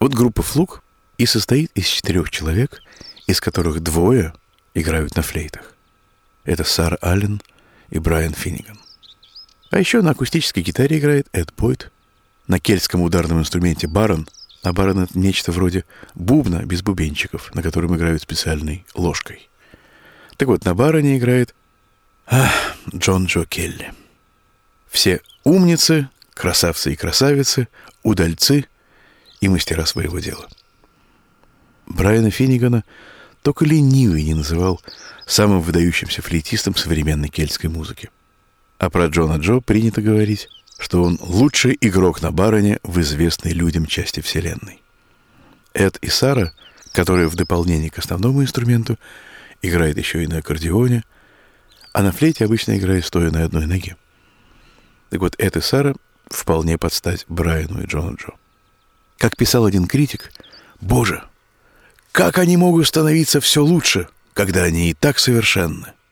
Вот группа «Флук» и состоит из 4 человек, из которых 2 играют на флейтах. Это Сара Аллен и Брайан Финниган. А еще на акустической гитаре играет Эд Бойд, на кельтском ударном инструменте барон, а барон — это нечто вроде бубна без бубенчиков, на котором играют специальной ложкой. Так вот, на бароне играет Джон Джо Келли. Все умницы, красавцы и красавицы, удальцы и мастера своего дела. Брайана Финнигана только ленивый не называл самым выдающимся флейтистом современной кельтской музыки. А про Джона Джо принято говорить, что он лучший игрок на бароне в известной людям части вселенной. Эд и Сара, которые в дополнение к основному инструменту играют еще и на аккордеоне, а на флейте обычно играют стоя на одной ноге. Так вот, Эд и Сара вполне под стать Брайану и Джону Джо. Как писал один критик: «Боже, как они могут становиться все лучше, когда они и так совершенны?»